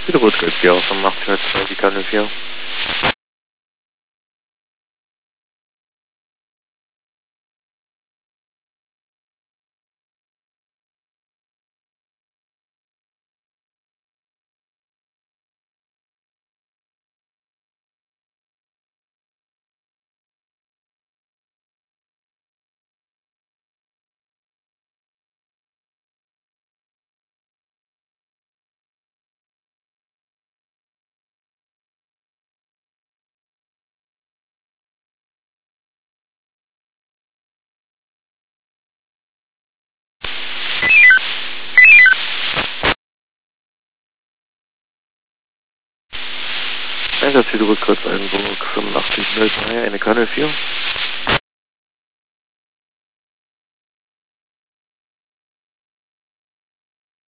Südrot Golf 4 auf 85 die Kanne 4. Einsatz Südrot Golf 1 85 03 eine Kanne 4.